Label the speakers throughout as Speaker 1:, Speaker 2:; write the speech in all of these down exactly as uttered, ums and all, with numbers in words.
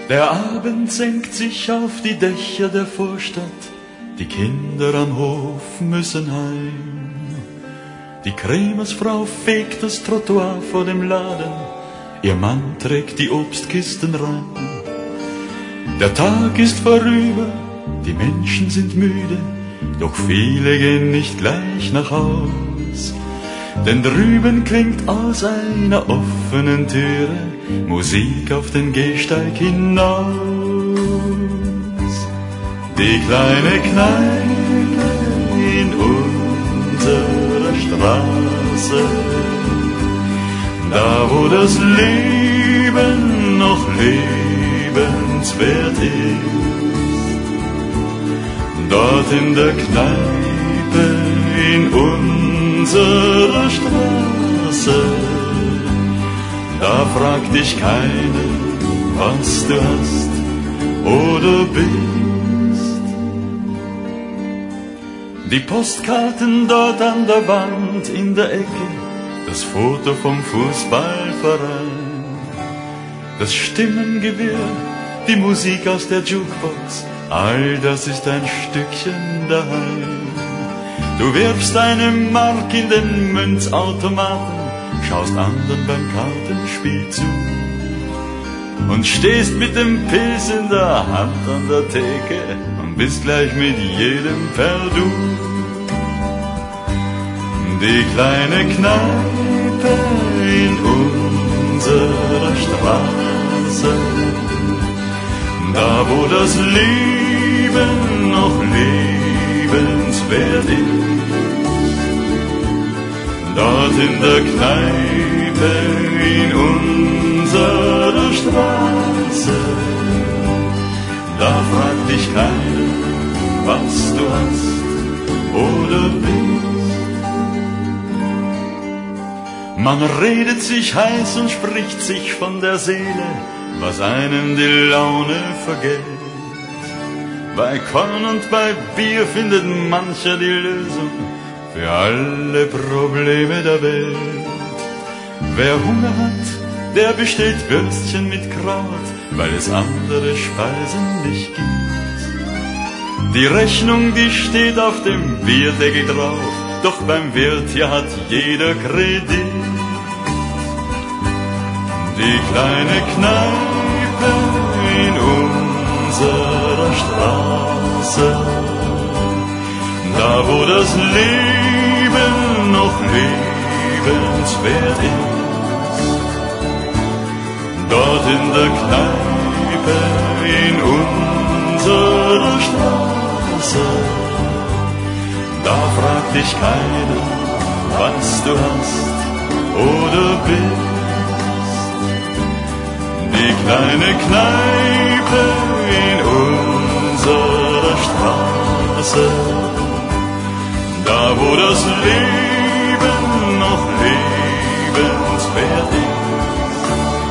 Speaker 1: Der Abend senkt sich auf die Dächer der Vorstadt, die Kinder am Hof müssen heim. Die Krämersfrau fegt das Trottoir vor dem Laden, ihr Mann trägt die Obstkisten rein. Der Tag ist vorüber, die Menschen sind müde, doch viele gehen nicht gleich nach Haus. Denn drüben klingt aus einer offenen Türe Musik auf den Gehsteig hinaus. Die kleine Kneipe in unserer Straße, da wo das Leben noch lebenswert ist, dort in der Kneipe in unserer Straße, da fragt dich keiner, was du hast oder bist. Die Postkarten dort an der Wand in der Ecke, das Foto vom Fußballverein, das Stimmengewirr, die Musik aus der Jukebox, all das ist ein Stückchen daheim. Du wirfst eine Mark in den Münzautomaten, schaust anderen beim Kartenspiel zu und stehst mit dem Pilz in der Hand an der Theke und bist gleich mit jedem per Du. Die kleine Kneipe in unserer Straße, da wo das Leben noch lebenswert ist, dort in der Kneipe in unserer Straße, da fragt dich keiner, was du hast oder bist. Man redet sich heiß und spricht sich von der Seele, was einem die Laune vergeht. Bei Korn und bei Bier findet mancher die Lösung für alle Probleme der Welt. Wer Hunger hat, der bestellt Würstchen mit Kraut, weil es andere Speisen nicht gibt. Die Rechnung, die steht auf dem Bierdeckel drauf, doch beim Wirt hier hat jeder Kredit. Die kleine Kneipe in unserer Straße, da wo das Leben noch lebenswert ist, dort in der Kneipe in unserer Straße, da fragt dich keiner, was du hast oder bist. Die kleine Kneipe in unserer Straße, da wo das Leben noch lebenswert ist,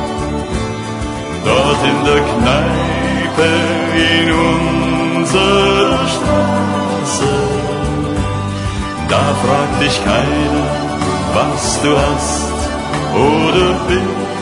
Speaker 1: dort in der Kneipe in unserer Straße, da fragt dich keiner, was du hast oder bist.